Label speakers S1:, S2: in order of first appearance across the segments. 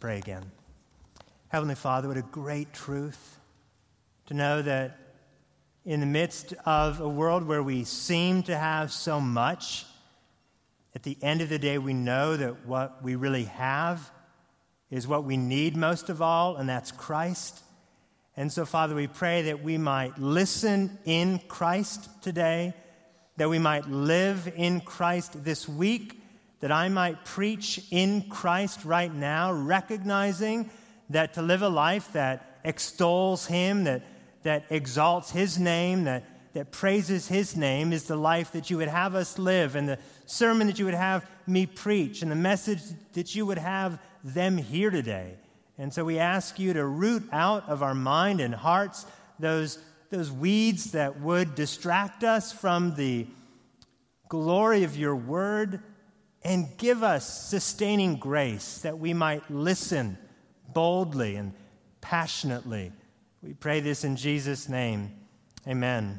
S1: pray again. Heavenly Father, what a great truth to know that in the midst of a world where we seem to have so much, at the end of the day, we know that what we really have is what we need most of all, and that's Christ. And so, Father, we pray that we might listen in Christ today, that we might live in Christ this week, that I might preach in Christ right now, recognizing that to live a life that extols Him, that exalts His name, that praises His name is the life that you would have us live, and the sermon that you would have me preach, and the message that you would have them hear today. And so we ask you to root out of our mind and hearts those weeds that would distract us from the glory of your word, and give us sustaining grace that we might listen boldly and passionately. We pray this in Jesus' name. Amen.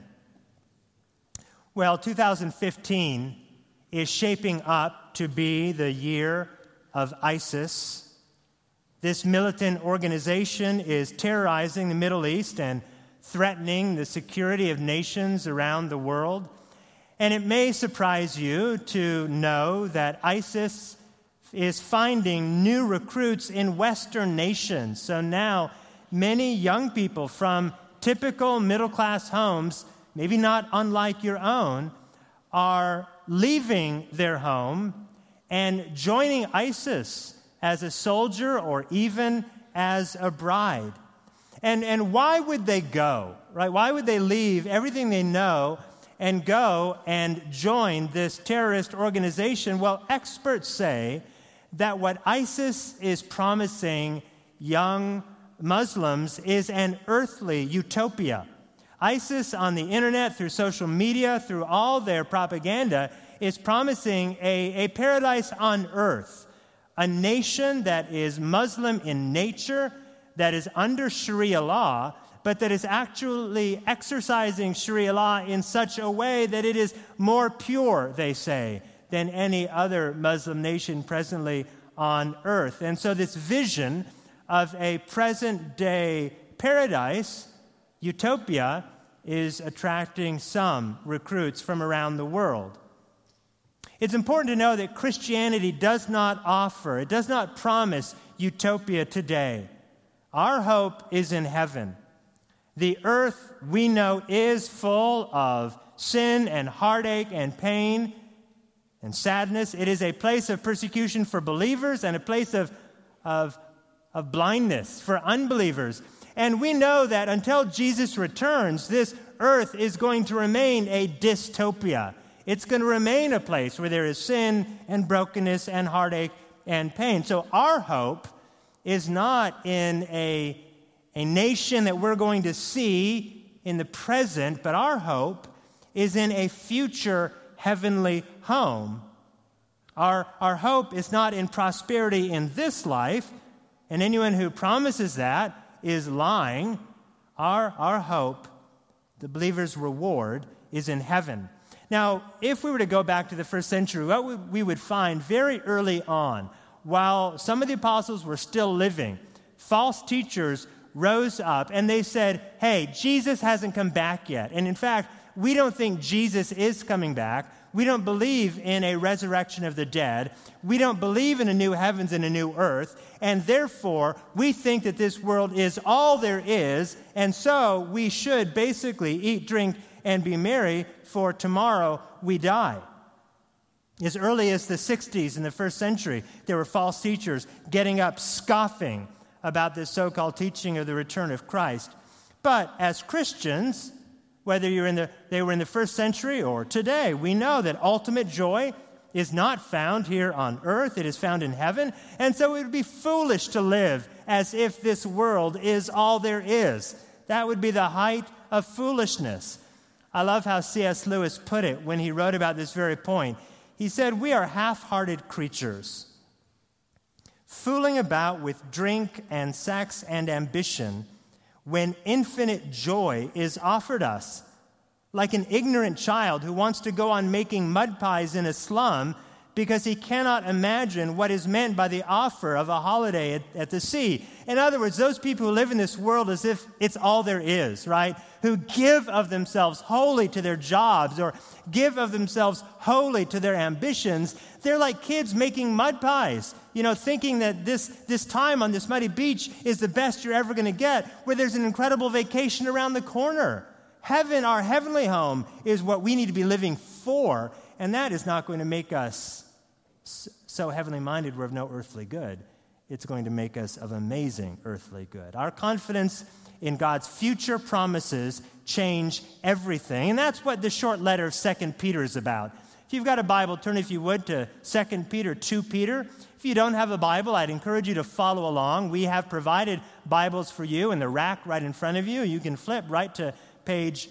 S1: Well, 2015 is shaping up to be the year of ISIS. This militant organization is terrorizing the Middle East and threatening the security of nations around the world. And it may surprise you to know that ISIS is finding new recruits in Western nations. So now many young people from typical middle-class homes, maybe not unlike your own, are leaving their home and joining ISIS as a soldier or even as a bride. And why would they go, right? Why would they leave everything they know and go and join this terrorist organization? Well, experts say that what ISIS is promising young Muslims is an earthly utopia. ISIS on the internet, through social media, through all their propaganda, is promising a paradise on earth, a nation that is Muslim in nature, that is under Sharia law, but that is actually exercising Sharia law in such a way that it is more pure, they say, than any other Muslim nation presently on earth. And so this vision of a present-day paradise, utopia, is attracting some recruits from around the world. It's important to know that Christianity does not offer, it does not promise utopia today. Our hope is in heaven. The earth, we know, is full of sin and heartache and pain and sadness. It is a place of persecution for believers and a place of blindness for unbelievers. And we know that until Jesus returns, this earth is going to remain a dystopia. It's going to remain a place where there is sin and brokenness and heartache and pain. So our hope is not in a nation that we're going to see in the present, but our hope is in a future heavenly home. Our hope is not in prosperity in this life, and anyone who promises that is lying. Our hope, the believer's reward, is in heaven. Now, if we were to go back to the first century, what we would find very early on, while some of the apostles were still living, false teachers rose up and they said, hey, Jesus hasn't come back yet. And in fact, we don't think Jesus is coming back. We don't believe in a resurrection of the dead. We don't believe in a new heavens and a new earth. And therefore, we think that this world is all there is. And so we should basically eat, drink, and be merry, for tomorrow we die. As early as the 60s in the first century, there were false teachers getting up scoffing about this so-called teaching of the return of Christ. But as Christians, whether they were in the first century or today, we know that ultimate joy is not found here on earth. It is found in heaven. And so it would be foolish to live as if this world is all there is. That would be the height of foolishness. I love how C.S. Lewis put it when he wrote about this very point. He said, we are half-hearted creatures, fooling about with drink and sex and ambition when infinite joy is offered us, like an ignorant child who wants to go on making mud pies in a slum because he cannot imagine what is meant by the offer of a holiday at the sea. In other words, those people who live in this world as if it's all there is, right? Who give of themselves wholly to their jobs or give of themselves wholly to their ambitions, they're like kids making mud pies, thinking that this time on this muddy beach is the best you're ever going to get, where there's an incredible vacation around the corner. Heaven, our heavenly home, is what we need to be living for, and that is not going to make us so heavenly minded we're of no earthly good. It's going to make us of amazing earthly good. Our confidence in God's future promises change everything. And that's what the short letter of 2 Peter is about. If you've got a Bible, turn, if you would, to 2 Peter, 2 Peter. If you don't have a Bible, I'd encourage you to follow along. We have provided Bibles for you in the rack right in front of you. You can flip right to page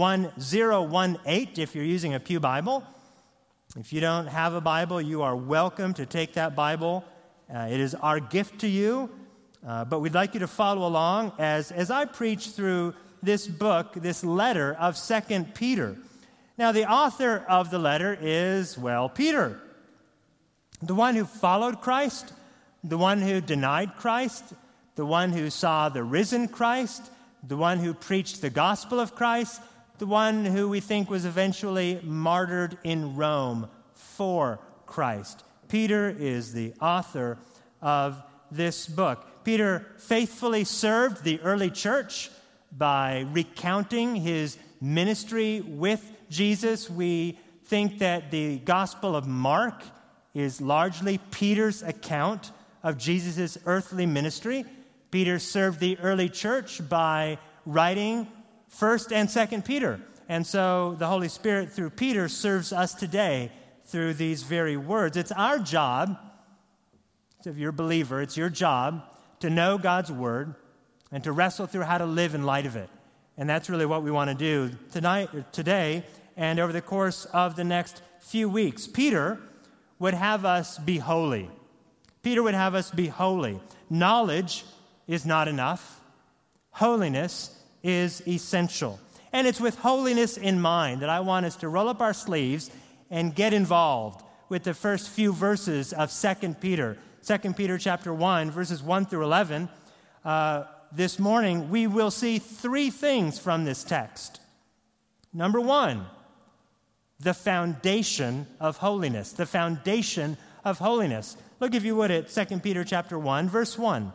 S1: 1018 if you're using a pew Bible. If you don't have a Bible, you are welcome to take that Bible. It is our gift to you, but we'd like you to follow along as I preach through this book, this letter of 2 Peter. Now, the author of the letter is, Peter, the one who followed Christ, the one who denied Christ, the one who saw the risen Christ, the one who preached the gospel of Christ, the one who we think was eventually martyred in Rome for Christ. Peter is the author of this book. Peter faithfully served the early church by recounting his ministry with Jesus. We think that the Gospel of Mark is largely Peter's account of Jesus' earthly ministry. Peter served the early church by writing 1st and 2nd Peter. And so the Holy Spirit, through Peter, serves us today through these very words. It's our job, if you're a believer, it's your job to know God's Word and to wrestle through how to live in light of it. And that's really what we want to do today, and over the course of the next few weeks. Peter would have us be holy. Peter would have us be holy. Knowledge is not enough. Holiness is essential. And it's with holiness in mind that I want us to roll up our sleeves and get involved with the first few verses of 2 Peter. 2 Peter chapter 1, verses 1 through 11. This morning, we will see three things from this text. Number one, the foundation of holiness. The foundation of holiness. Look, if you would, at 2 Peter chapter 1, verse 1.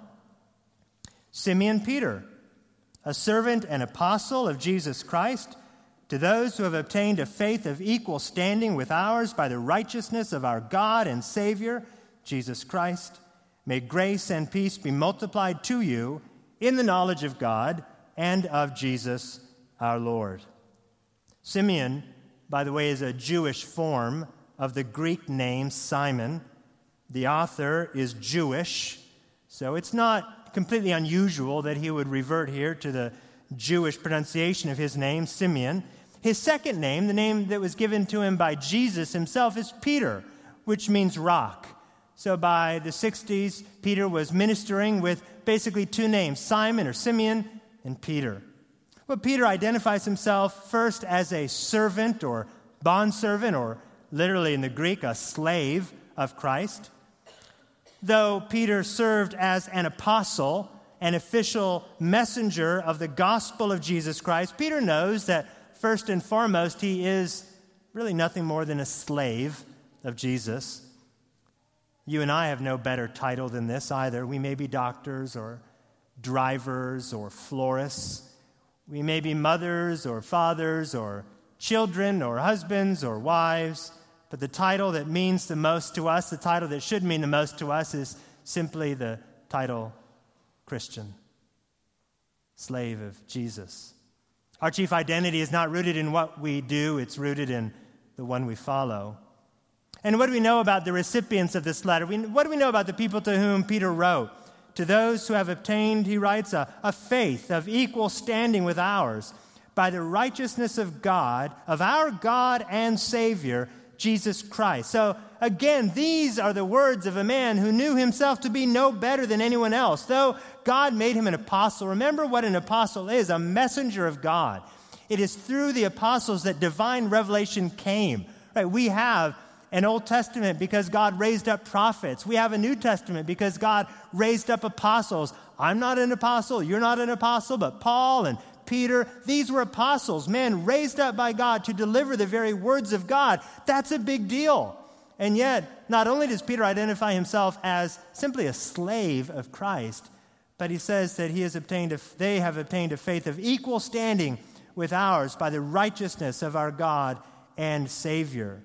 S1: Simeon Peter, a servant and apostle of Jesus Christ, to those who have obtained a faith of equal standing with ours by the righteousness of our God and Savior, Jesus Christ, may grace and peace be multiplied to you in the knowledge of God and of Jesus our Lord. Simeon, by the way, is a Jewish form of the Greek name Simon. The author is Jewish, so it's not completely unusual that he would revert here to the Jewish pronunciation of his name, Simeon. His second name, the name that was given to him by Jesus himself, is Peter, which means rock. So by the 60s, Peter was ministering with basically two names, Simon or Simeon and Peter. Well, Peter identifies himself first as a servant or bondservant, or literally in the Greek, a slave of Christ. Though Peter served as an apostle, an official messenger of the gospel of Jesus Christ, Peter knows that first and foremost he is really nothing more than a slave of Jesus. You and I have no better title than this either. We may be doctors or drivers or florists. We may be mothers or fathers or children or husbands or wives. But the title that means the most to us, the title that should mean the most to us, is simply the title Christian, slave of Jesus. Our chief identity is not rooted in what we do, it's rooted in the one we follow. And what do we know about the recipients of this letter? What do we know about the people to whom Peter wrote? To those who have obtained, he writes, a faith of equal standing with ours by the righteousness of God, of our God and Savior, Jesus Christ. So again, these are the words of a man who knew himself to be no better than anyone else. Though God made him an apostle, remember what an apostle is, a messenger of God. It is through the apostles that divine revelation came. Right? We have an Old Testament because God raised up prophets. We have a New Testament because God raised up apostles. I'm not an apostle, you're not an apostle, but Paul and Peter, these were apostles, men raised up by God to deliver the very words of God. That's a big deal. And yet, not only does Peter identify himself as simply a slave of Christ, but he says that they have obtained a faith of equal standing with ours by the righteousness of our God and Savior.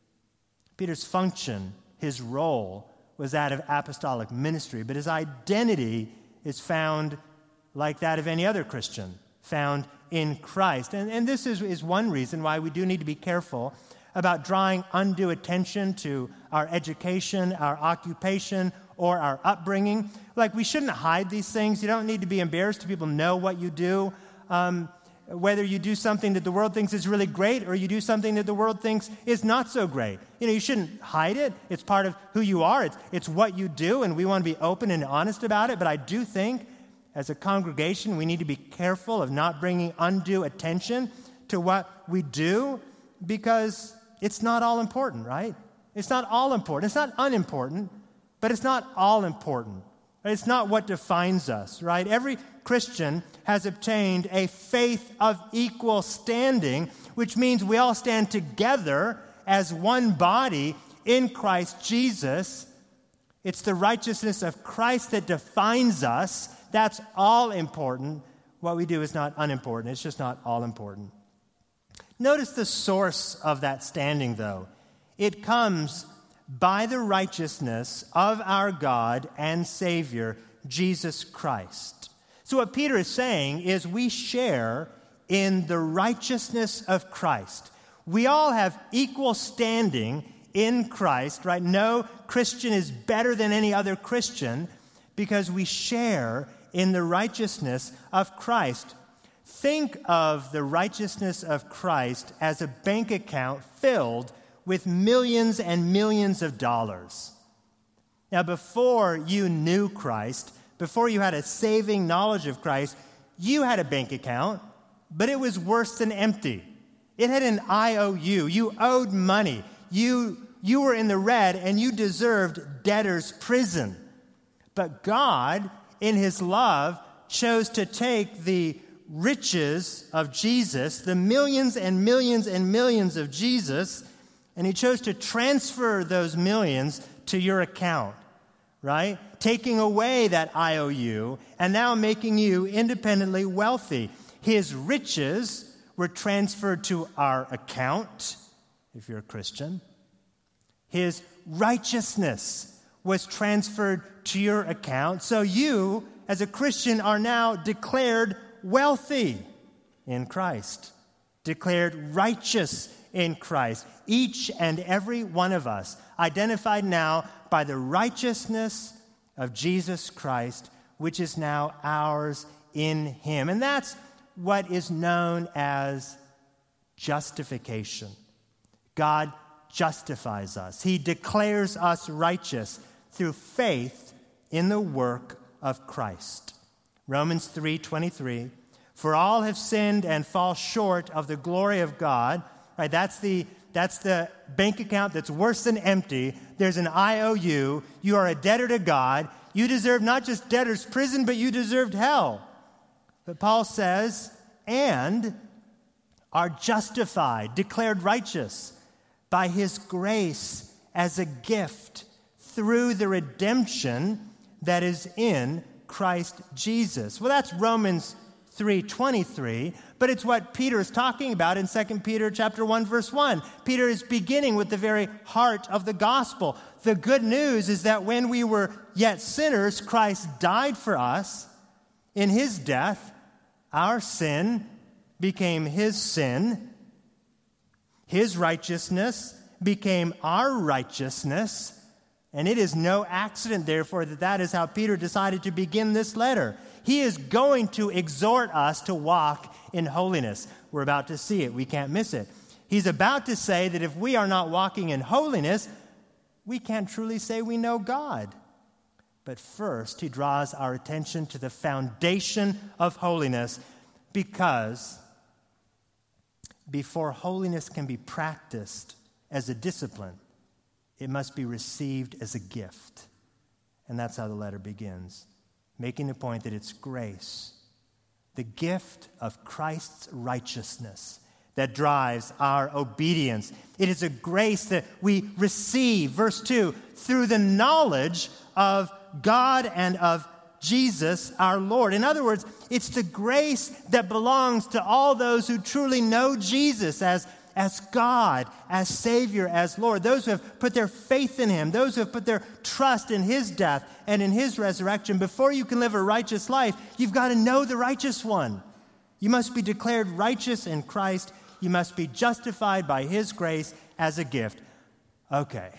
S1: Peter's function, his role, was that of apostolic ministry, but his identity is found like that of any other Christian, found in Christ. And this is one reason why we do need to be careful about drawing undue attention to our education, our occupation, or our upbringing. Like, we shouldn't hide these things. You don't need to be embarrassed to people know what you do. Whether you do something that the world thinks is really great or you do something that the world thinks is not so great. You shouldn't hide it. It's part of who you are. It's what you do, and we want to be open and honest about it. But I do think, as a congregation, we need to be careful of not bringing undue attention to what we do, because it's not all important, right? It's not all important. It's not unimportant, but it's not all important. It's not what defines us, right? Every Christian has obtained a faith of equal standing, which means we all stand together as one body in Christ Jesus. It's the righteousness of Christ that defines us. That's all important. What we do is not unimportant. It's just not all important. Notice the source of that standing, though. It comes by the righteousness of our God and Savior, Jesus Christ. So what Peter is saying is we share in the righteousness of Christ. We all have equal standing in Christ, right? No Christian is better than any other Christian because we share in the righteousness of Christ. Think of the righteousness of Christ as a bank account filled with millions and millions of dollars. Now, before you knew Christ, before you had a saving knowledge of Christ, you had a bank account, but it was worse than empty. It had an IOU. You owed money. You were in the red, and you deserved debtor's prison. But God, in his love, chose to take the riches of Jesus, the millions and millions and millions of Jesus, and he chose to transfer those millions to your account, right? Taking away that IOU and now making you independently wealthy. His riches were transferred to our account, if you're a Christian. His righteousness was transferred to your account. So you, as a Christian, are now declared wealthy in Christ, declared righteous in Christ. Each and every one of us identified now by the righteousness of Jesus Christ, which is now ours in him. And that's what is known as justification. God justifies us. He declares us righteous through faith in the work of Christ. Romans 3:23, for all have sinned and fall short of the glory of God. Right, that's the bank account that's worse than empty. There's an IOU. You are a debtor to God. You deserve not just debtor's prison, but you deserved hell. But Paul says, and are justified, declared righteous by his grace as a gift through the redemption that is in Christ Jesus. Well, that's Romans 3:23, but it's what Peter is talking about in 2 Peter chapter 1, verse 1. Peter is beginning with the very heart of the gospel. The good news is that when we were yet sinners, Christ died for us. In his death, our sin became his sin. His righteousness became our righteousness. And it is no accident, therefore, that is how Peter decided to begin this letter. He is going to exhort us to walk in holiness. We're about to see it. We can't miss it. He's about to say that if we are not walking in holiness, we can't truly say we know God. But first, he draws our attention to the foundation of holiness, because before holiness can be practiced as a discipline, It must be received as a gift. And that's how the letter begins, making the point that it's grace, the gift of Christ's righteousness that drives our obedience. It is a grace that we receive, verse 2, through the knowledge of God and of Jesus our Lord. In other words, it's the grace that belongs to all those who truly know Jesus as God, as Savior, as Lord. Those who have put their faith in Him, those who have put their trust in His death and in His resurrection. Before you can live a righteous life, you've got to know the righteous one. You must be declared righteous in Christ. You must be justified by His grace as a gift. Okay.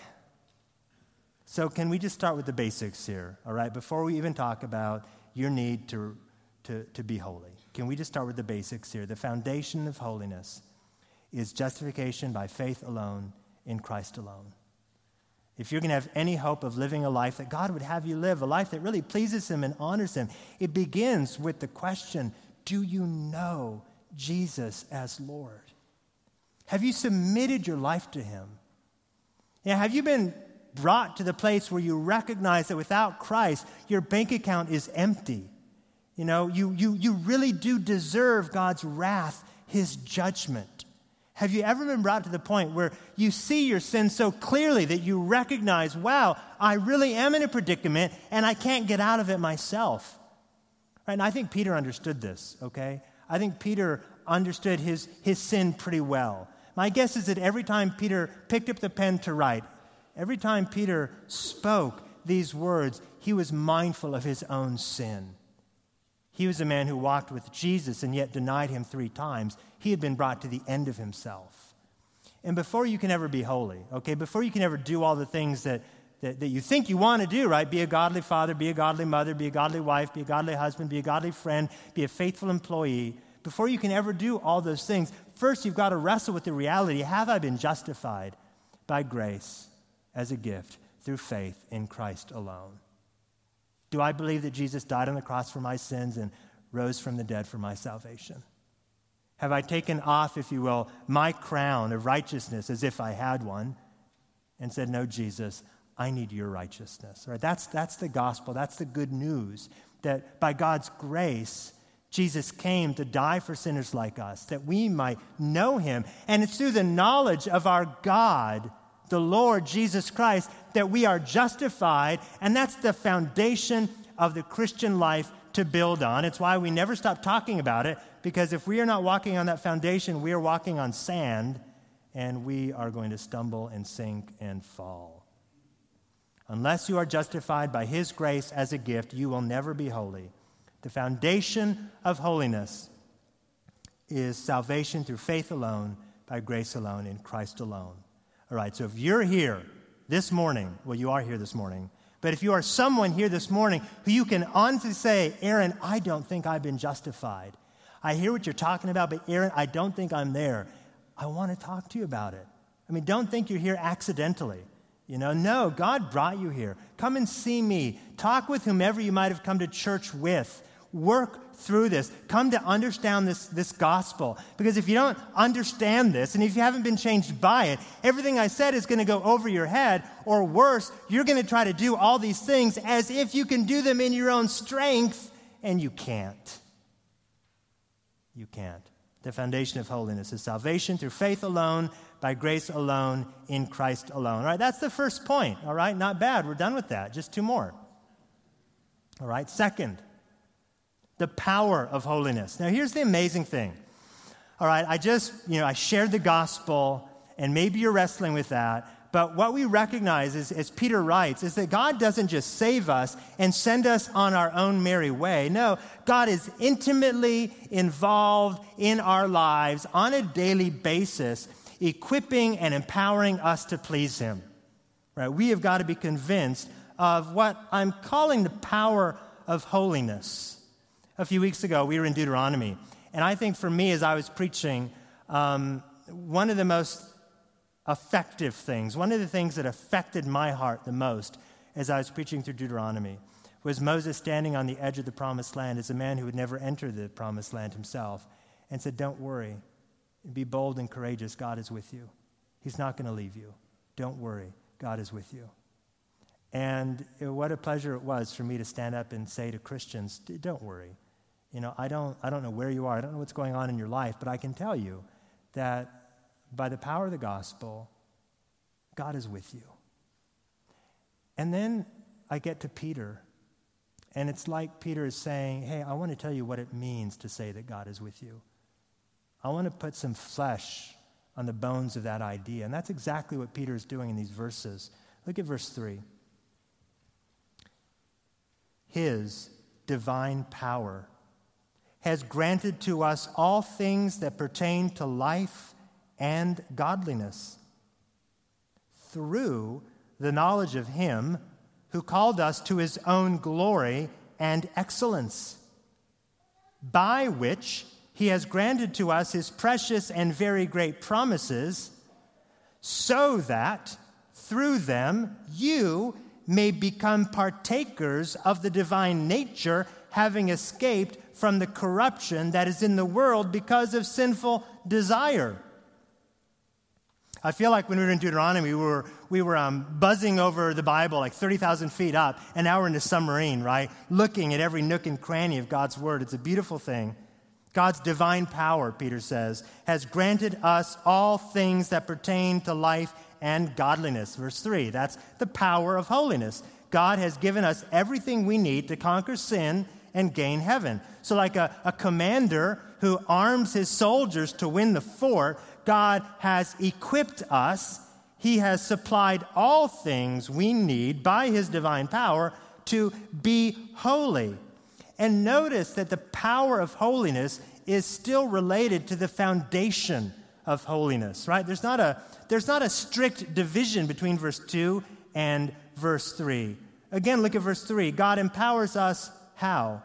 S1: So can we just start with the basics here, all right? Before we even talk about your need to be holy. Can we just start with the basics here? The foundation of holiness is justification by faith alone in Christ alone. If you're going to have any hope of living a life that God would have you live, a life that really pleases Him and honors Him, it begins with the question, do you know Jesus as Lord? Have you submitted your life to Him? Have you been brought to the place where you recognize that without Christ, your bank account is empty? You really do deserve God's wrath, His judgment. Have you ever been brought to the point where you see your sin so clearly that you recognize, wow, I really am in a predicament and I can't get out of it myself? Right? And I think Peter understood this, okay? I think Peter understood his sin pretty well. My guess is that every time Peter picked up the pen to write, every time Peter spoke these words, he was mindful of his own sin. He was a man who walked with Jesus and yet denied Him 3 times. He had been brought to the end of himself. And before you can ever be holy, okay, before you can ever do all the things that you think you want to do, right? Be a godly father, be a godly mother, be a godly wife, be a godly husband, be a godly friend, be a faithful employee. Before you can ever do all those things, first you've got to wrestle with the reality, have I been justified by grace as a gift through faith in Christ alone? Do I believe that Jesus died on the cross for my sins and rose from the dead for my salvation? Have I taken off, if you will, my crown of righteousness as if I had one and said, no, Jesus, I need your righteousness? Right? That's the gospel. That's the good news, that by God's grace, Jesus came to die for sinners like us, that we might know Him. And it's through the knowledge of our God, the Lord Jesus Christ, that we are justified, and that's the foundation of the Christian life to build on. It's why we never stop talking about it, because if we are not walking on that foundation, we are walking on sand, and we are going to stumble and sink and fall. Unless you are justified by His grace as a gift, you will never be holy. The foundation of holiness is salvation through faith alone, by grace alone, in Christ alone. All right, so if you're here this morning, well, you are here this morning, but if you are someone here this morning who you can honestly say, Aaron, I don't think I've been justified. I hear what you're talking about, but Aaron, I don't think I'm there. I want to talk to you about it. I mean, don't think you're here accidentally. No, God brought you here. Come and see me. Talk with whomever you might have come to church with. Work through this. Come to understand this gospel. Because if you don't understand this, and if you haven't been changed by it, everything I said is going to go over your head, or worse, you're going to try to do all these things as if you can do them in your own strength, and you can't. You can't. The foundation of holiness is salvation through faith alone, by grace alone, in Christ alone. All right, that's the first point. All right, not bad. We're done with that. Just 2 more. All right, second, the power of holiness. Now, here's the amazing thing. All right, I shared the gospel, and maybe you're wrestling with that, but what we recognize is, as Peter writes, is that God doesn't just save us and send us on our own merry way. No, God is intimately involved in our lives on a daily basis, equipping and empowering us to please Him. Right? We have got to be convinced of what I'm calling the power of holiness. A few weeks ago, we were in Deuteronomy, and I think for me, as I was preaching, one of the most effective things, one of the things that affected my heart the most as I was preaching through Deuteronomy was Moses standing on the edge of the promised land as a man who would never enter the promised land himself and said, don't worry, be bold and courageous, God is with you. He's not going to leave you. Don't worry. God is with you. And what a pleasure it was for me to stand up and say to Christians, don't worry. I don't know where you are. I don't know what's going on in your life, but I can tell you that by the power of the gospel, God is with you. And then I get to Peter, and it's like Peter is saying, hey, I want to tell you what it means to say that God is with you. I want to put some flesh on the bones of that idea. And that's exactly what Peter is doing in these verses. Look at verse 3. His divine power has granted to us all things that pertain to life and godliness through the knowledge of him who called us to his own glory and excellence, by which he has granted to us his precious and very great promises, so that through them you may become partakers of the divine nature, having escaped from the corruption that is in the world because of sinful desire. I feel like when we were in Deuteronomy, we were buzzing over the Bible like 30,000 feet up, and now we're in a submarine, right? Looking at every nook and cranny of God's word. It's a beautiful thing. God's divine power, Peter says, has granted us all things that pertain to life and godliness. Verse 3, that's the power of holiness. God has given us everything we need to conquer sin and gain heaven. So like a commander who arms his soldiers to win the fort, God has equipped us. He has supplied all things we need by his divine power to be holy. And notice that the power of holiness is still related to the foundation of holiness, right? There's not a strict division between verse 2 and verse 3. Again, look at verse 3. God empowers us how?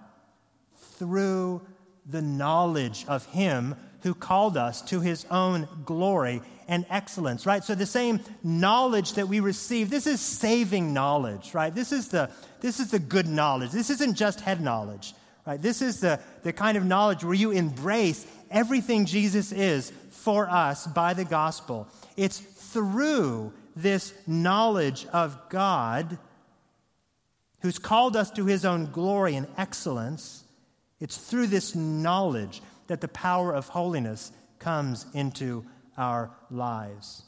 S1: Through the knowledge of him who called us to his own glory and excellence, right? So the same knowledge that we receive, this is saving knowledge, right? This is the good knowledge. This isn't just head knowledge, right? This is the kind of knowledge where you embrace everything Jesus is for us by the gospel. It's through this knowledge of God who's called us to his own glory and excellence. It's through this knowledge that the power of holiness comes into our lives.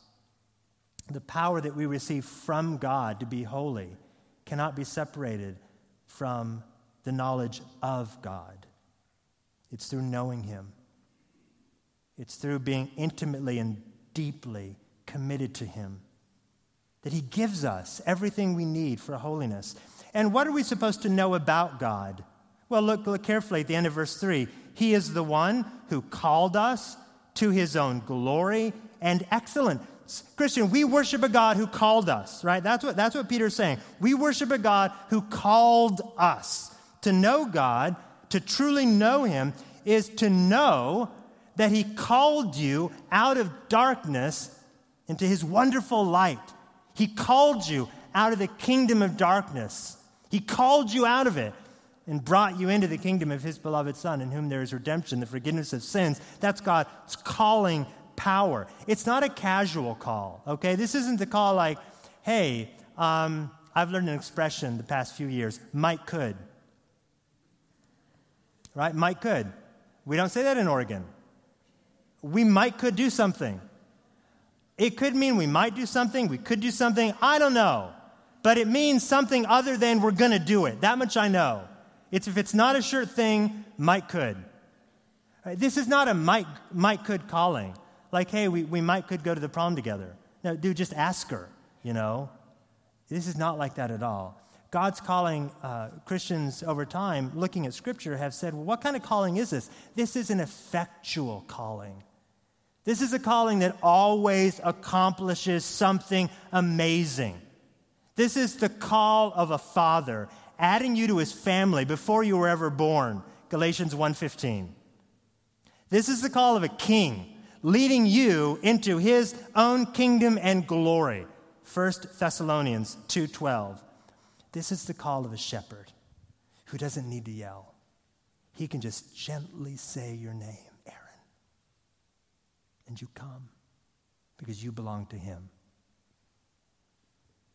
S1: The power that we receive from God to be holy cannot be separated from the knowledge of God. It's through knowing him. It's through being intimately and deeply committed to him that he gives us everything we need for holiness. And what are we supposed to know about God? Well, look carefully at the end of verse 3. He is the one who called us to his own glory and excellence. Christian, we worship a God who called us, right? That's what Peter's saying. We worship a God who called us. To know God, to truly know him, is to know that he called you out of darkness into his wonderful light. He called you out of the kingdom of darkness. He called you out of it and brought you into the kingdom of his beloved Son, in whom there is redemption, the forgiveness of sins. That's God's calling power. It's not a casual call, okay? This isn't the call like, hey, I've learned an expression the past few years, might could. Right? Might could. We don't say that in Oregon. We might could do something. It could mean we might do something, we could do something, I don't know. But it means something other than we're going to do it. That much I know. If it's not a sure thing, might could. Right? This is not a might could calling. Like, hey, we might could go to the prom together. No, dude, just ask her, This is not like that at all. God's calling, Christians over time, looking at Scripture, have said, well, what kind of calling is this? This is an effectual calling. This is a calling that always accomplishes something amazing. This is the call of a father adding you to his family before you were ever born, Galatians 1:15. This is the call of a king leading you into his own kingdom and glory, 1 Thessalonians 2:12. This is the call of a shepherd who doesn't need to yell. He can just gently say your name, Aaron, and you come because you belong to him.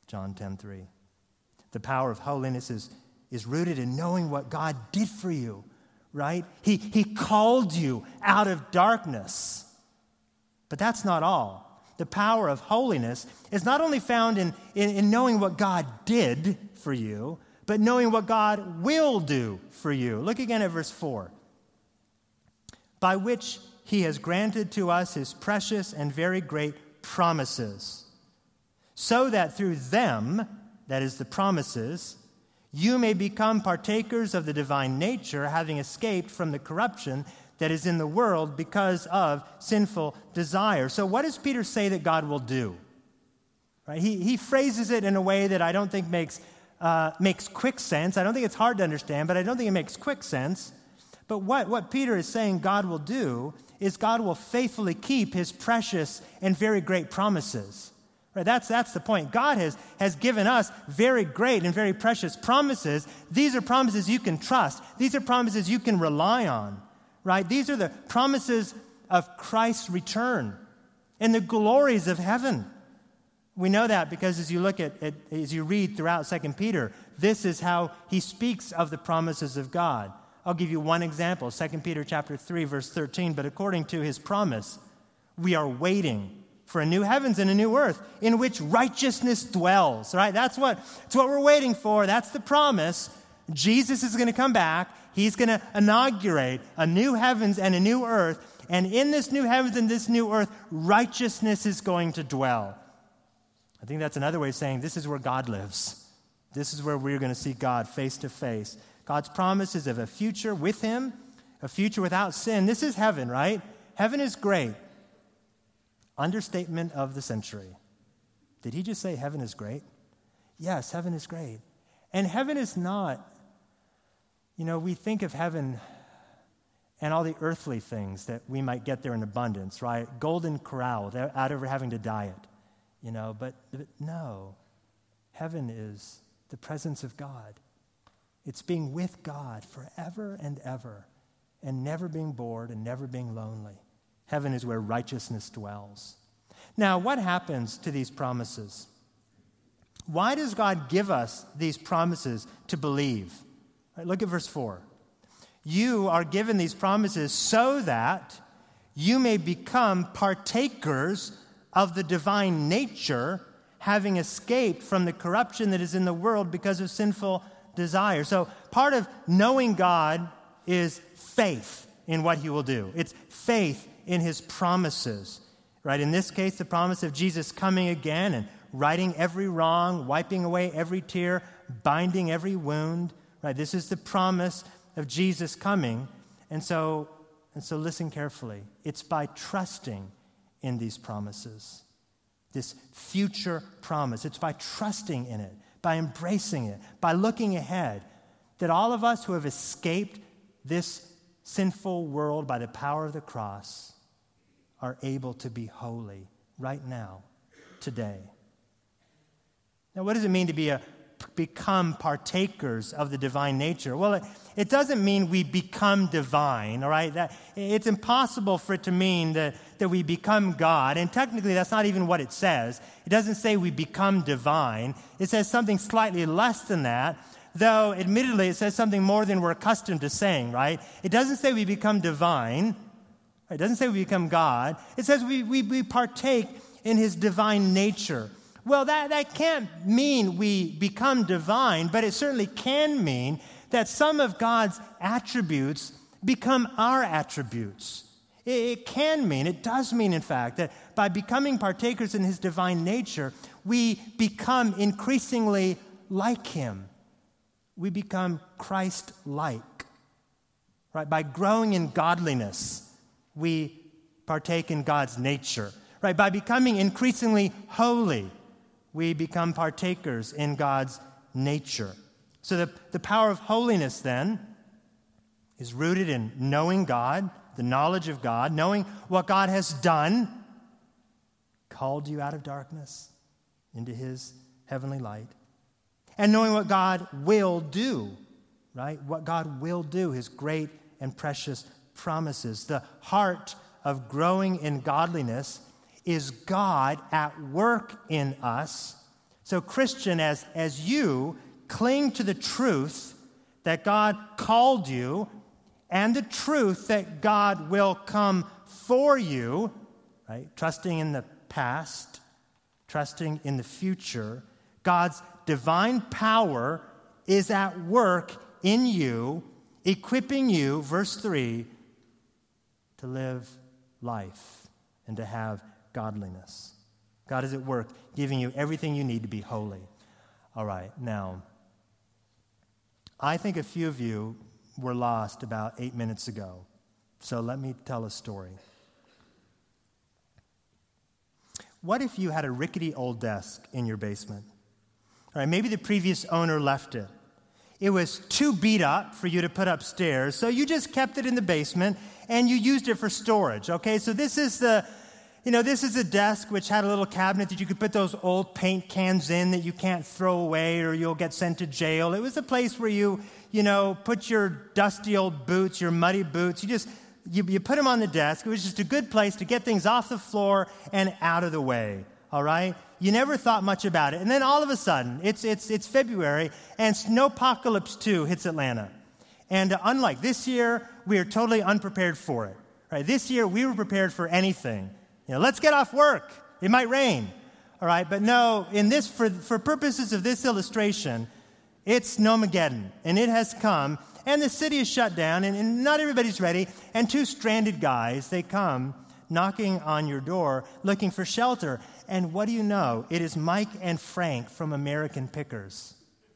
S1: John 10:3. The power of holiness is rooted in knowing what God did for you, right? He called you out of darkness. But that's not all. The power of holiness is not only found in knowing what God did for you, but knowing what God will do for you. Look again at verse 4. By which he has granted to us his precious and very great promises, so that through them, that is the promises, you may become partakers of the divine nature, having escaped from the corruption that is in the world because of sinful desire. So what does Peter say that God will do? Right? He phrases it in a way that I don't think makes quick sense. I don't think it's hard to understand, but I don't think it makes quick sense. But what Peter is saying God will do is God will faithfully keep his precious and very great promises. Right? That's the point. God has given us very great and very precious promises. These are promises you can trust. These are promises you can rely on. Right? These are the promises of Christ's return and the glories of heaven. We know that because as you look as you read throughout 2 Peter, this is how he speaks of the promises of God. I'll give you one example, 2 Peter chapter 3, verse 13. But according to his promise, we are waiting for a new heavens and a new earth in which righteousness dwells. Right? That's what we're waiting for. That's the promise. Jesus is going to come back. He's going to inaugurate a new heavens and a new earth. And in this new heavens and this new earth, righteousness is going to dwell. I think that's another way of saying this is where God lives. This is where we're going to see God face to face. God's promises of a future with him, a future without sin. This is heaven, right? Heaven is great. Understatement of the century. Did he just say heaven is great? Yes, heaven is great. And heaven is not, we think of heaven and all the earthly things that we might get there in abundance, right? Golden corral without ever having to diet. But no, heaven is the presence of God. It's being with God forever and ever, and never being bored and never being lonely. Heaven is where righteousness dwells. Now, what happens to these promises? Why does God give us these promises to believe? Right, look at verse 4. You are given these promises so that you may become partakers of the divine nature, having escaped from the corruption that is in the world because of sinful desire. So part of knowing God is faith in what he will do. It's faith in his promises. Right? In this case, the promise of Jesus coming again and righting every wrong, wiping away every tear, binding every wound. Right? This is the promise of Jesus coming. And so listen carefully. It's by trusting in these promises, this future promise. It's by trusting in it, by embracing it, by looking ahead, that all of us who have escaped this sinful world by the power of the cross are able to be holy right now, today. Now, what does it mean to become partakers of the divine nature? Well, it doesn't mean we become divine, all right? It's impossible for it to mean that we become God, and technically that's not even what it says. It doesn't say we become divine. It says something slightly less than that, though admittedly it says something more than we're accustomed to saying, right? It doesn't say we become divine. It doesn't say we become God. It says we partake in his divine nature. Well, that can't mean we become divine, but it certainly can mean that some of God's attributes become our attributes. It can mean, it does mean, in fact, that by becoming partakers in his divine nature, we become increasingly like him. We become Christ-like. Right? By growing in godliness, we partake in God's nature. Right? By becoming increasingly holy, we become partakers in God's nature. So the power of holiness, then, is rooted in knowing God, the knowledge of God, knowing what God has done, called you out of darkness into his heavenly light, and knowing what God will do, right? What God will do, his great and precious promises. The heart of growing in godliness is God at work in us So Christian, as you cling to the truth that God called you and the truth that God will come for you, right? Trusting in the past, trusting in the future, God's divine power is at work in you, equipping you, verse 3, to live life and to have godliness. God is at work giving you everything you need to be holy. All right, now, I think a few of you were lost about 8 minutes ago. So let me tell a story. What if you had a rickety old desk in your basement? All right, maybe the previous owner left it. It was too beat up for you to put upstairs, so you just kept it in the basement and you used it for storage. Okay, so this is a desk which had a little cabinet that you could put those old paint cans in that you can't throw away or you'll get sent to jail. It was a place where you put your dusty old boots, your muddy boots. You put them on the desk. It was just a good place to get things off the floor and out of the way. All right? You never thought much about it. And then all of a sudden, it's February, and Snowpocalypse 2 hits Atlanta. And unlike this year, we are totally unprepared for it. Right? This year, we were prepared for anything. Let's get off work. It might rain. All right? But no, for purposes of this illustration, it's Snowmageddon, and it has come, and the city is shut down, and not everybody's ready, and two stranded guys, they come knocking on your door looking for shelter. And what do you know? It is Mike and Frank from American Pickers.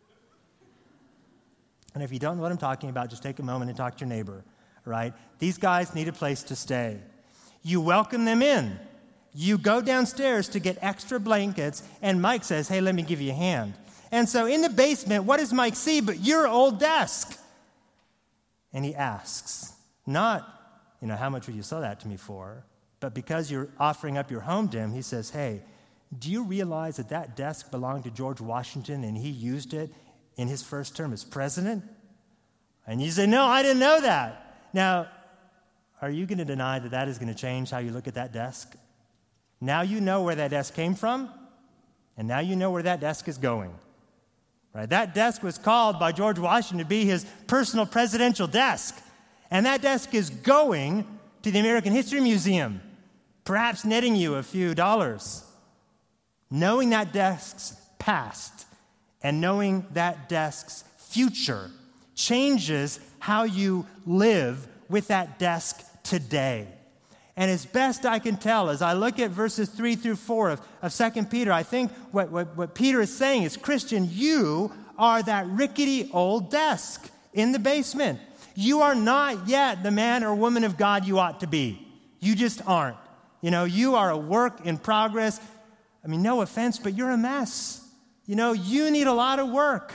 S1: And if you don't know what I'm talking about, just take a moment and talk to your neighbor, right? These guys need a place to stay. You welcome them in. You go downstairs to get extra blankets, and Mike says, hey, let me give you a hand. And so in the basement, what does Mike see but your old desk? And he asks, not, how much would you sell that to me for? But because you're offering up your home to him, he says, hey, do you realize that desk belonged to George Washington and he used it in his first term as president? And you say, no, I didn't know that. Now, are you going to deny that is going to change how you look at that desk? Now you know where that desk came from, and now you know where that desk is going. Right? That desk was called by George Washington to be his personal presidential desk. And that desk is going to the American History Museum, perhaps netting you a few dollars. Knowing that desk's past and knowing that desk's future changes how you live with that desk today. And as best I can tell, as I look at verses 3 through 4 of 2 Peter, I think what Peter is saying is, Christian, you are that rickety old desk in the basement. You are not yet the man or woman of God you ought to be. You just aren't. You are a work in progress. No offense, but you're a mess. You need a lot of work.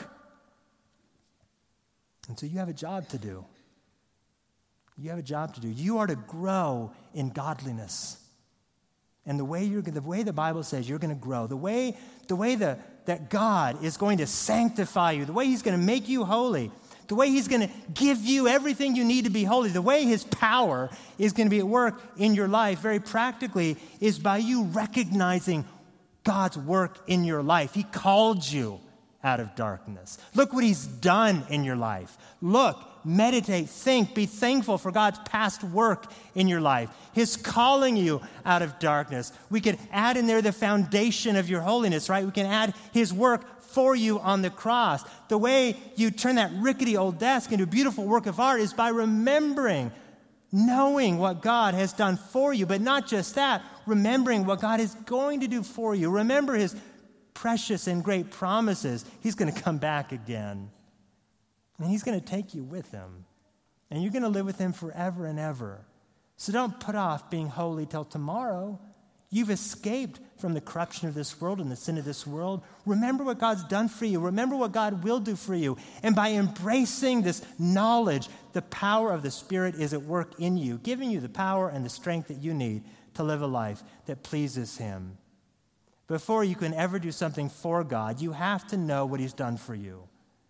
S1: And so you have a job to do. You have a job to do. You are to grow in godliness. And the way the Bible says you're going to grow, the way that God is going to sanctify you, the way he's going to make you holy, the way he's going to give you everything you need to be holy, the way his power is going to be at work in your life very practically is by you recognizing God's work in your life. He called you out of darkness. Look what he's done in your life. Look, meditate, think, be thankful for God's past work in your life. His calling you out of darkness. We could add in there the foundation of your holiness, right? We can add his work for you on the cross. The way you turn that rickety old desk into a beautiful work of art is by remembering, knowing what God has done for you, but not just that, remembering what God is going to do for you. Remember his precious and great promises. He's going to come back again. And he's going to take you with him. And you're going to live with him forever and ever. So don't put off being holy till tomorrow. You've escaped from the corruption of this world and the sin of this world. Remember what God's done for you. Remember what God will do for you. And by embracing this knowledge, the power of the Spirit is at work in you, giving you the power and the strength that you need to live a life that pleases him. Before you can ever do something for God, you have to know what he's done for you.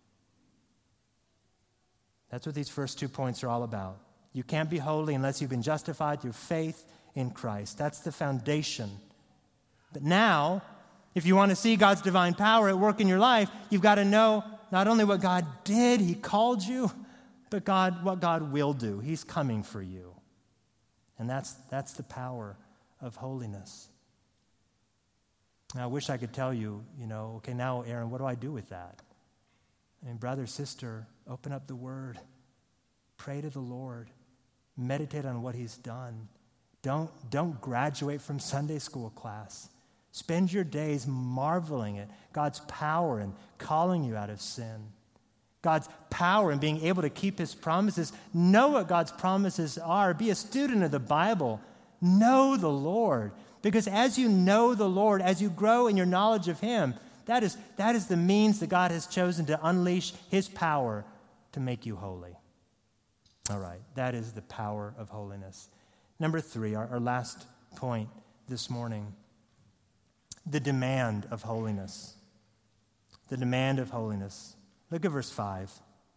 S1: That's what these first 2 points are all about. You can't be holy unless you've been justified through faith in Christ. That's the foundation. But now, If you want to see God's divine power at work in your life, you've got to know not only what God did, he called you, but what God will do. He's coming for you. And that's the power of holiness. Now, I wish I could tell you, okay, now, Aaron, what do I do with that? I mean, brother, sister, open up the Word. Pray to the Lord. Meditate on what he's done. Don't graduate from Sunday school class. Spend your days marveling at God's power and calling you out of sin. God's power in being able to keep his promises. Know what God's promises are. Be a student of the Bible. Know the Lord. Because as you know the Lord, as you grow in your knowledge of him, that is the means that God has chosen to unleash his power to make you holy. All right, that is the power of holiness. Number 3, our last point this morning, the demand of holiness. The demand of holiness. Look at verse 5.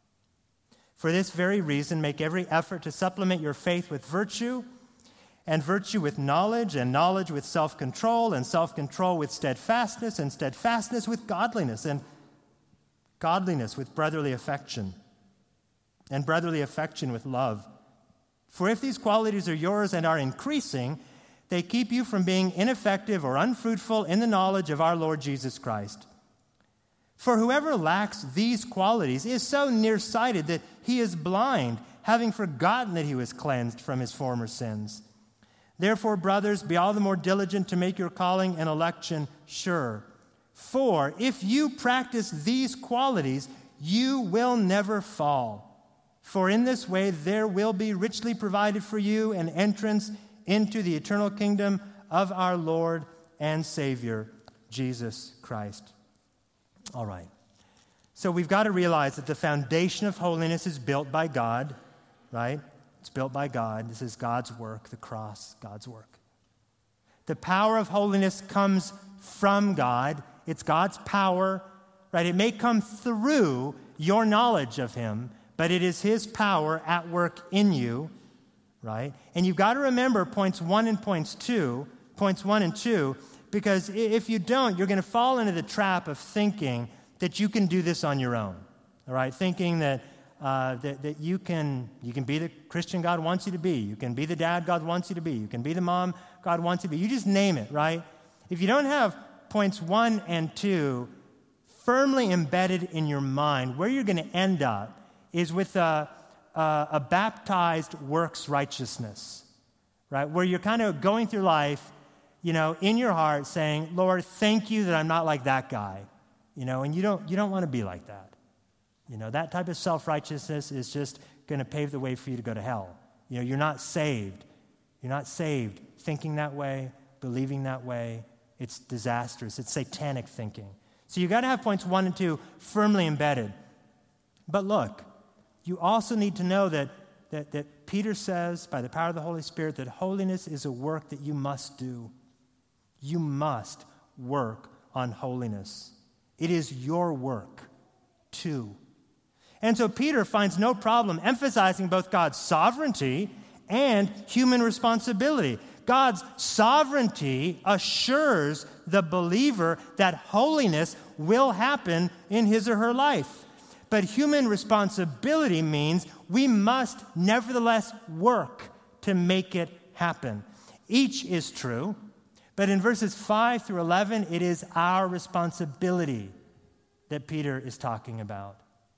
S1: For this very reason, make every effort to supplement your faith with virtue, and virtue with knowledge, and knowledge with self-control, and self-control with steadfastness, and steadfastness with godliness, and godliness with brotherly affection, and brotherly affection with love. For if these qualities are yours and are increasing, they keep you from being ineffective or unfruitful in the knowledge of our Lord Jesus Christ. For whoever lacks these qualities is so nearsighted that he is blind, having forgotten that he was cleansed from his former sins. Therefore, brothers, be all the more diligent to make your calling and election sure. For if you practice these qualities, you will never fall. For in this way there will be richly provided for you an entrance into the eternal kingdom of our Lord and Savior, Jesus Christ. All right. So we've got to realize that the foundation of holiness is built by God, right? It's built by God. This is God's work, the cross, God's work. The power of holiness comes from God. It's God's power, right? It may come through your knowledge of him, but it is his power at work in you, right? And you've got to remember points 1 and 2, because if you don't, you're going to fall into the trap of thinking that you can do this on your own, all right? Thinking that you can be the Christian God wants you to be. You can be the dad God wants you to be. You can be the mom God wants you to be. You just name it, right? If you don't have points 1 and 2 firmly embedded in your mind, where you're going to end up is with a baptized works righteousness, right? Where you're kind of going through life, in your heart saying, Lord, thank you that I'm not like that guy, and you don't want to be like that. That type of self-righteousness is just going to pave the way for you to go to hell. You're not saved. You're not saved thinking that way, believing that way. It's disastrous. It's satanic thinking. So you've got to have points 1 and 2 firmly embedded. But look, you also need to know that Peter says, by the power of the Holy Spirit, that holiness is a work that you must do. You must work on holiness. It is your work, too. And so Peter finds no problem emphasizing both God's sovereignty and human responsibility. God's sovereignty assures the believer that holiness will happen in his or her life. But human responsibility means we must nevertheless work to make it happen. Each is true, but in verses 5 through 11, it is our responsibility that Peter is talking about.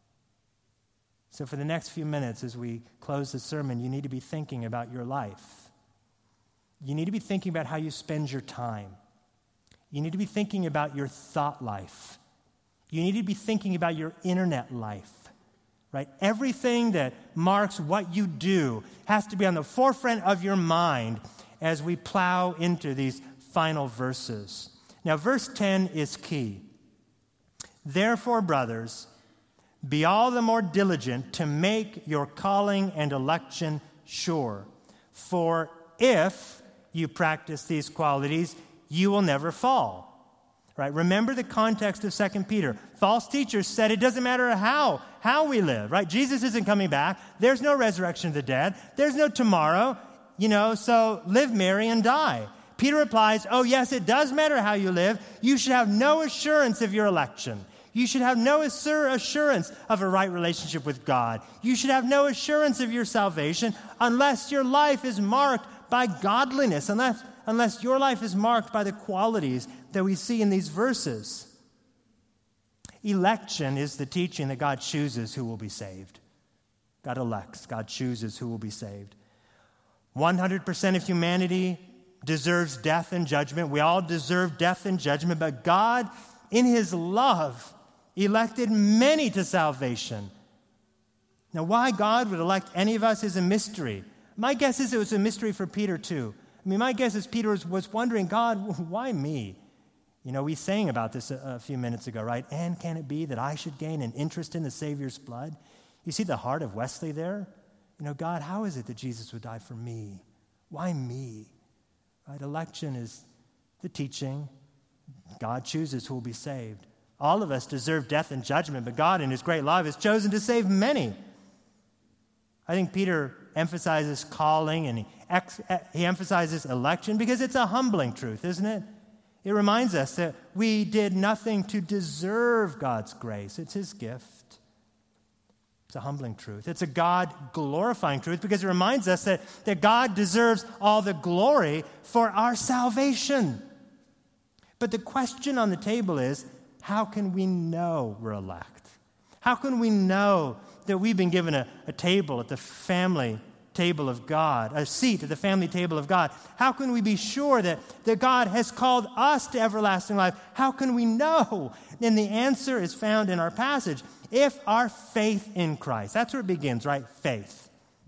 S1: So for the next few minutes as we close the sermon, you need to be thinking about your life. You need to be thinking about how you spend your time. You need to be thinking about your thought life. You need to be thinking about your internet life, right? Everything that marks what you do has to be on the forefront of your mind as we plow into these final verses. Now, verse 10 is key. Therefore, brothers, be all the more diligent to make your calling and election sure. For if you practice these qualities, you will never fall. Right? Remember the context of 2 Peter. False teachers said it doesn't matter how we live, right? Jesus isn't coming back. There's no resurrection of the dead. There's no tomorrow, so live merry and die. Peter replies, oh, yes, it does matter how you live. You should have no assurance of your election. You should have no assurance of a right relationship with God. You should have no assurance of your salvation unless your life is marked by godliness, unless your life is marked by the qualities that we see in these verses. Election is the teaching that God chooses who will be saved. God elects, God chooses who will be saved. 100% of humanity deserves death and judgment. We all deserve death and judgment, but God, in his love, elected many to salvation. Now, why God would elect any of us is a mystery. My guess is it was a mystery for Peter, too. I mean, my guess is Peter was wondering, God, why me? You know, we sang about this a few minutes ago, right? And can it be that I should gain an interest in the Savior's blood? You see the heart of Wesley there? You know, God, how is it that Jesus would die for me? Why me? Right? Election is the teaching. God chooses who will be saved. All of us deserve death and judgment, but God, in his great love, has chosen to save many. I think Peter emphasizes calling and he emphasizes election because it's a humbling truth, isn't it? It reminds us that we did nothing to deserve God's grace. It's his gift. It's a humbling truth. It's a God-glorifying truth because it reminds us that God deserves all the glory for our salvation. But the question on the table is, how can we know we're elect? How can we know that we've been given a table at the family table of God, a seat at the family table of God? How can we be sure that God has called us to everlasting life? How can we know? And the answer is found in our passage. If our faith in Christ, that's where it begins, right? Faith.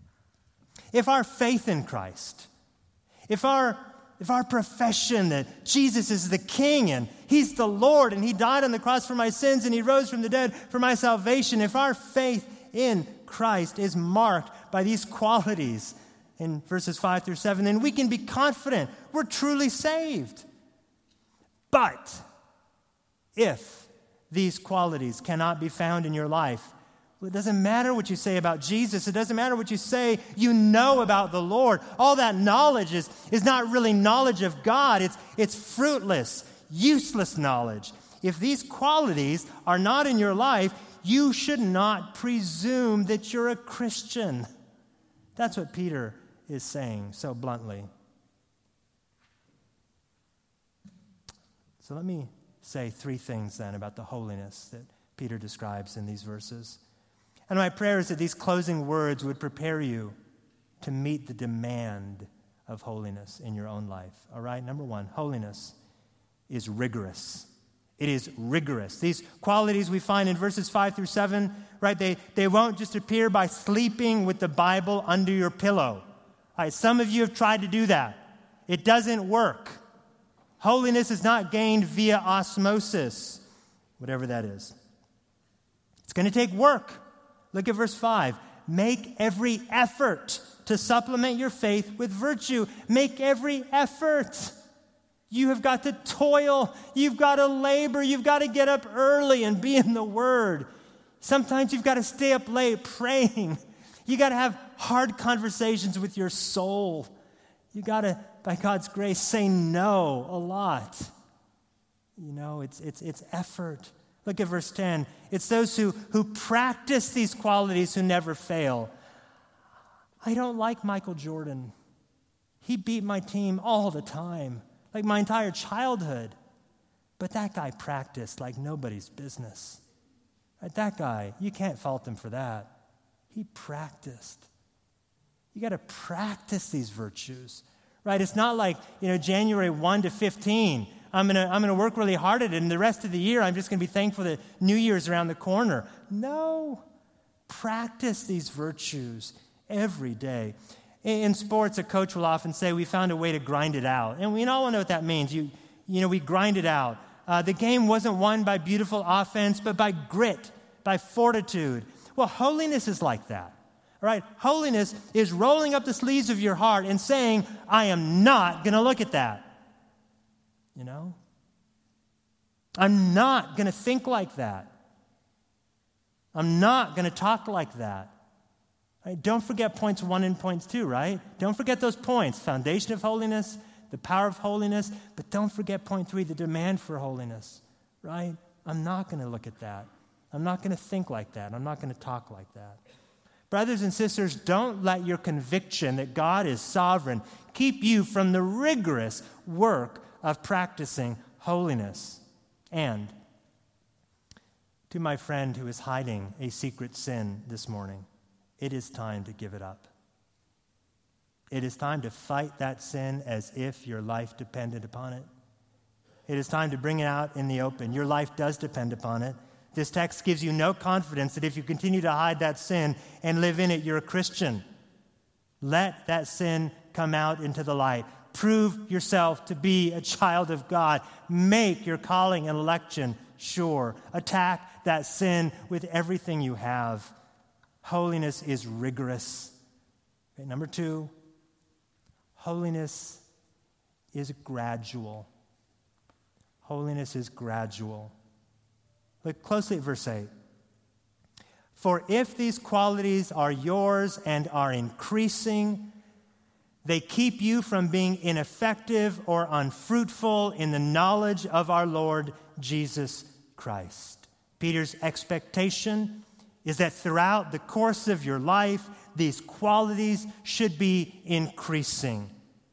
S1: If our faith in Christ, if our profession that Jesus is the King and he's the Lord and he died on the cross for my sins and he rose from the dead for my salvation, if our faith in Christ is marked by these qualities in verses 5 through 7, then we can be confident we're truly saved. But if these qualities cannot be found in your life, well, it doesn't matter what you say about Jesus. It doesn't matter what you say you know about the Lord. All that knowledge is not really knowledge of God. It's fruitless, useless knowledge. If these qualities are not in your life, you should not presume that you're a Christian. That's what Peter is saying so bluntly. So let me say three things then about the holiness that Peter describes in these verses. And my prayer is that these closing words would prepare you to meet the demand of holiness in your own life. All right? Number one, holiness is rigorous. It is rigorous. These qualities we find in verses 5 through 7, right? They won't just appear by sleeping with the Bible under your pillow. All right, some of you have tried to do that. It doesn't work. Holiness is not gained via osmosis, whatever that is. It's going to take work. Look at verse 5. Make every effort to supplement your faith with virtue. Make every effort. You have got to toil. You've got to labor. You've got to get up early and be in the Word. Sometimes you've got to stay up late praying. You got to have hard conversations with your soul. You got to, by God's grace, say no a lot. You know, it's effort. Look at verse 10. It's those who practice these qualities who never fail. I don't like Michael Jordan. He beat my team all the time, like my entire childhood. But that guy practiced like nobody's business. Right? That guy, you can't fault him for that. He practiced. You got to practice these virtues. Right? It's not like, January 1 to 15, I'm gonna work really hard at it, and the rest of the year I'm just going to be thankful that New Year's around the corner. No. Practice these virtues every day. In sports, a coach will often say, we found a way to grind it out. And we all know what that means. We grind it out. The game wasn't won by beautiful offense, but by grit, by fortitude. Well, holiness is like that. All right? Holiness is rolling up the sleeves of your heart and saying, I am not going to look at that. I'm not going to think like that. I'm not going to talk like that. Right? Don't forget points 1 and points 2, right? Don't forget those points. Foundation of holiness, the power of holiness, but don't forget point 3, the demand for holiness, right? I'm not going to look at that. I'm not going to think like that. I'm not going to talk like that. Brothers and sisters, don't let your conviction that God is sovereign keep you from the rigorous work of practicing holiness. And to my friend who is hiding a secret sin this morning, it is time to give it up. It is time to fight that sin as if your life depended upon it. It is time to bring it out in the open. Your life does depend upon it. This text gives you no confidence that if you continue to hide that sin and live in it, you're a Christian. Let that sin come out into the light. Prove yourself to be a child of God. Make your calling and election sure. Attack that sin with everything you have. Holiness is rigorous. Okay, number 2, holiness is gradual. Holiness is gradual. Look closely at verse 8. For if these qualities are yours and are increasing, they keep you from being ineffective or unfruitful in the knowledge of our Lord Jesus Christ. Peter's expectation is that throughout the course of your life, these qualities should be increasing.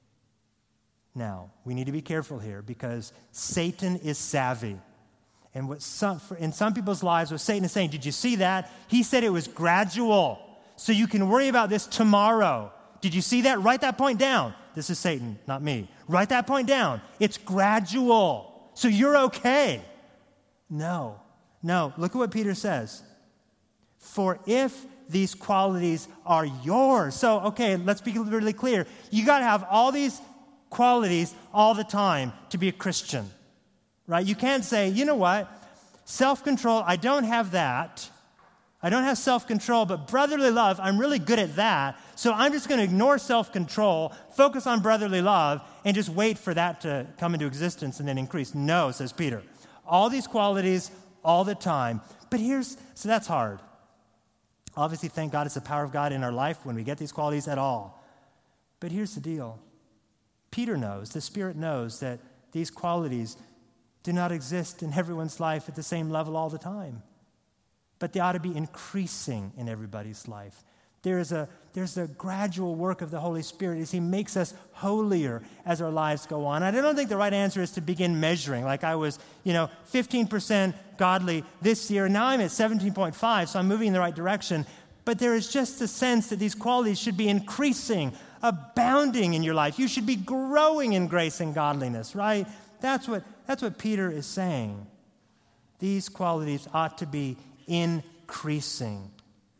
S1: Now, we need to be careful here because Satan is savvy. And in some people's lives, what Satan is saying, did you see that? He said it was gradual. So you can worry about this tomorrow. Did you see that? Write that point down. This is Satan, not me. Write that point down. It's gradual. So you're okay. No. Look at what Peter says. For if these qualities are yours. So, okay, let's be really clear. You got to have all these qualities all the time to be a Christian. Right? You can't say, you know what? Self-control, I don't have that. I don't have self-control, but brotherly love, I'm really good at that. So I'm just going to ignore self-control, focus on brotherly love, and just wait for that to come into existence and then increase. No, says Peter. All these qualities all the time. But so that's hard. Obviously, thank God it's the power of God in our life when we get these qualities at all. But here's the deal. Peter knows, the Spirit knows that these qualities do not exist in everyone's life at the same level all the time. But they ought to be increasing in everybody's life. There's a gradual work of the Holy Spirit as He makes us holier as our lives go on. And I don't think the right answer is to begin measuring. Like I was, 15% godly this year. Now I'm at 17.5, so I'm moving in the right direction. But there is just a sense that these qualities should be increasing, abounding in your life. You should be growing in grace and godliness, right? That's what Peter is saying. These qualities ought to be increasing.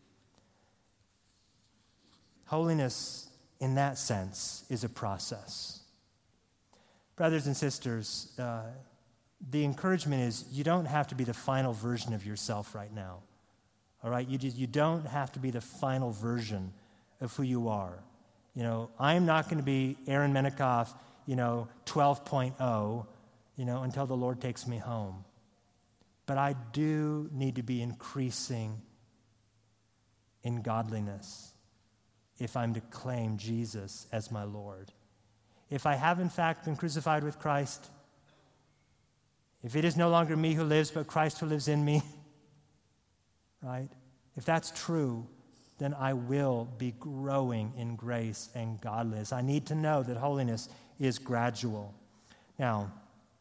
S1: Holiness, in that sense, is a process. Brothers and sisters, the encouragement is you don't have to be the final version of yourself right now. All right? You don't have to be the final version of who you are. I'm not going to be Aaron Menikoff, 12.0, until the Lord takes me home. But I do need to be increasing in godliness if I'm to claim Jesus as my Lord. If I have in fact been crucified with Christ, if it is no longer me who lives, but Christ who lives in me, right? If that's true, then I will be growing in grace and godliness. I need to know that holiness is gradual. Now,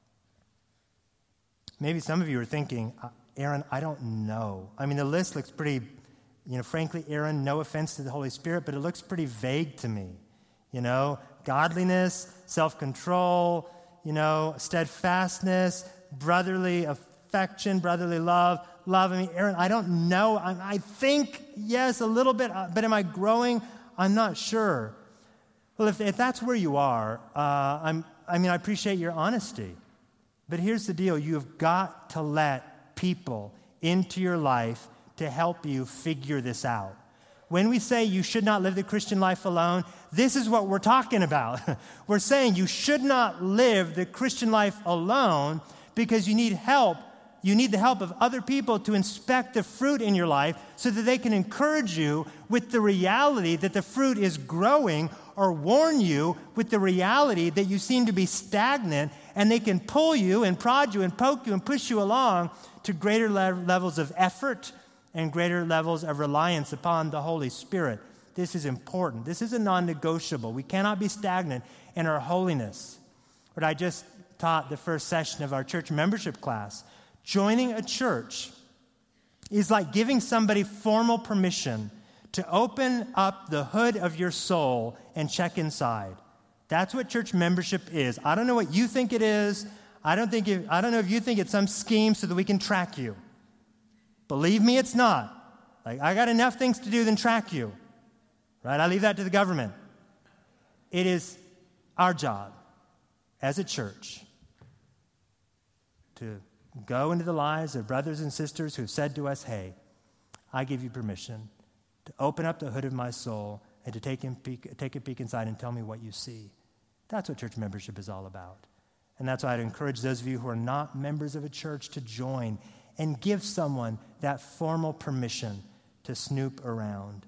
S1: maybe some of you are thinking, Aaron, I don't know. I mean, the list looks pretty, frankly, Aaron, no offense to the Holy Spirit, but it looks pretty vague to me. Godliness, self-control, steadfastness, brotherly affection, brotherly love. I mean, Aaron, I don't know. I think, yes, a little bit, but am I growing? I'm not sure. Well, if that's where you are, I appreciate your honesty. But here's the deal. You have got to let people into your life to help you figure this out. When we say you should not live the Christian life alone, this is what we're talking about. We're saying you should not live the Christian life alone because you need help. You need the help of other people to inspect the fruit in your life so that they can encourage you with the reality that the fruit is growing or warn you with the reality that you seem to be stagnant, and they can pull you and prod you and poke you and push you along to greater levels of effort and greater levels of reliance upon the Holy Spirit. This is important. This is a non-negotiable. We cannot be stagnant in our holiness. But I just taught the first session of our church membership class. Joining a church is like giving somebody formal permission to open up the hood of your soul and check inside. That's what church membership is. I don't know what you think it is. I don't know if you think it's some scheme so that we can track you. Believe me, it's not. Like, I got enough things to do than track you. Right? I leave that to the government. It is our job as a church to go into the lives of brothers and sisters who've said to us, hey, I give you permission to open up the hood of my soul and to take a peek inside and tell me what you see. That's what church membership is all about. And that's why I'd encourage those of you who are not members of a church to join and give someone that formal permission to snoop around.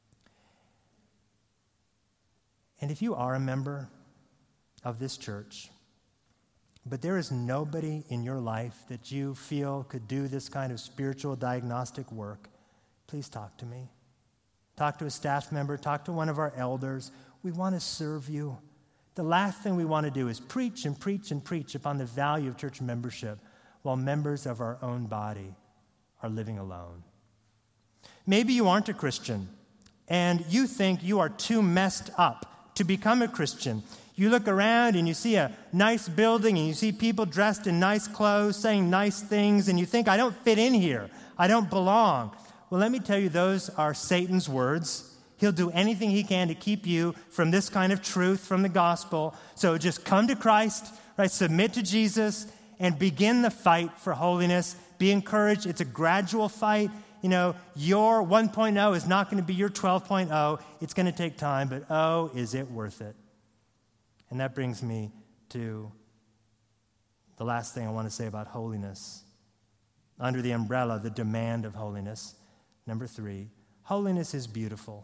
S1: And if you are a member of this church, but there is nobody in your life that you feel could do this kind of spiritual diagnostic work, please talk to me. Talk to a staff member. Talk to one of our elders. We want to serve you. The last thing we want to do is preach and preach and preach upon the value of church membership while members of our own body are living alone. Maybe you aren't a Christian and you think you are too messed up to become a Christian. You look around and you see a nice building and you see people dressed in nice clothes saying nice things and you think, I don't fit in here. I don't belong. Well, let me tell you, those are Satan's words. He'll do anything he can to keep you from this kind of truth from the gospel. So just come to Christ, right? Submit to Jesus and begin the fight for holiness. Be encouraged. It's a gradual fight. You know, your 1.0 is not going to be your 12.0. It's going to take time, but oh, is it worth it? And that brings me to the last thing I want to say about holiness. Under the umbrella, the demand of holiness. Number 3, holiness is beautiful.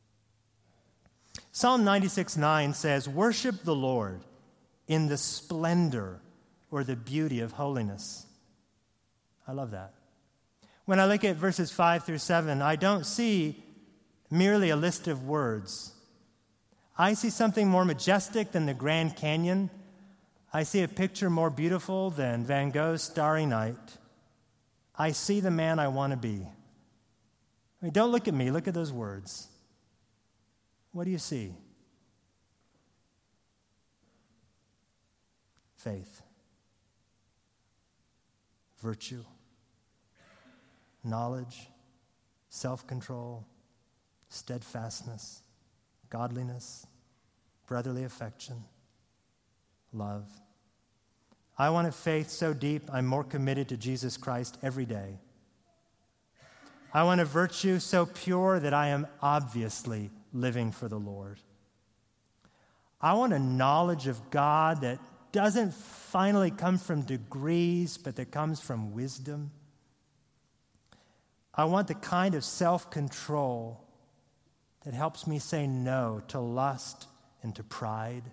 S1: Psalm 96:9 says, worship the Lord in the splendor or the beauty of holiness. I love that. When I look at verses 5 through 7, I don't see merely a list of words. I see something more majestic than the Grand Canyon. I see a picture more beautiful than Van Gogh's Starry Night. I see the man I want to be. I mean, don't look at me. Look at those words. What do you see? Faith, virtue, knowledge, self-control, steadfastness, godliness, brotherly affection, love. I want a faith so deep I'm more committed to Jesus Christ every day. I want a virtue so pure that I am obviously living for the Lord. I want a knowledge of God that doesn't finally come from degrees, but that comes from wisdom. I want the kind of self-control that helps me say no to lust and to pride.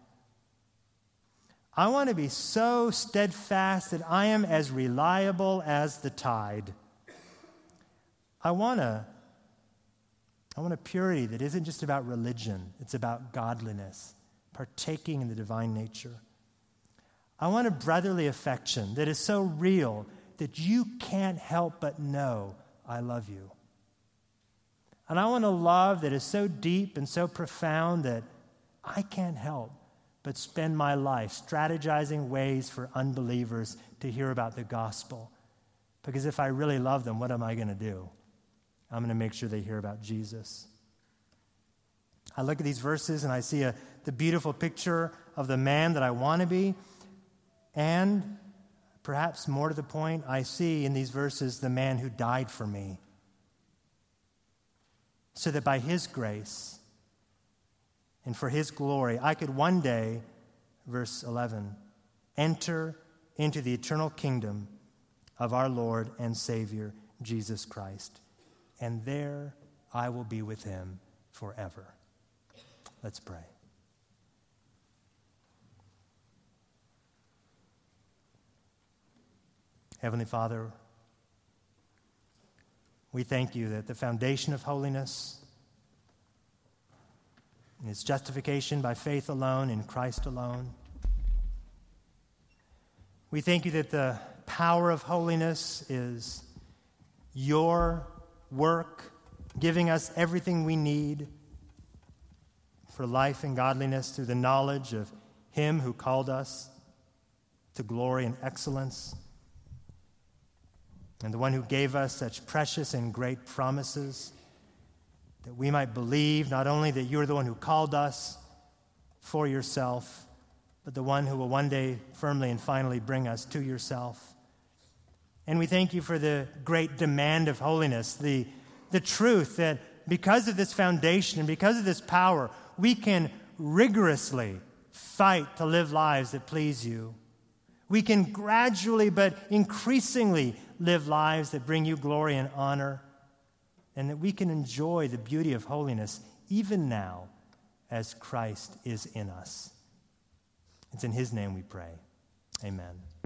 S1: I want to be so steadfast that I am as reliable as the tide. I want a purity that isn't just about religion. It's about godliness, partaking in the divine nature. I want a brotherly affection that is so real that you can't help but know I love you. And I want a love that is so deep and so profound that I can't help but spend my life strategizing ways for unbelievers to hear about the gospel. Because if I really love them, what am I going to do? I'm going to make sure they hear about Jesus. I look at these verses and I see the beautiful picture of the man that I want to be. And perhaps more to the point, I see in these verses the man who died for me. So that by his grace and for his glory, I could one day, verse 11, enter into the eternal kingdom of our Lord and Savior, Jesus Christ. And there I will be with him forever. Let's pray. Heavenly Father, we thank you that the foundation of holiness is justification by faith alone in Christ alone. We thank you that the power of holiness is your work, giving us everything we need for life and godliness through the knowledge of him who called us to glory and excellence, and the one who gave us such precious and great promises that we might believe not only that you are the one who called us for yourself, but the one who will one day firmly and finally bring us to yourself. And we thank you for the great demand of holiness, the truth that because of this foundation and because of this power, we can rigorously fight to live lives that please you. We can gradually but increasingly live lives that bring you glory and honor, and that we can enjoy the beauty of holiness even now as Christ is in us. It's in his name we pray. Amen.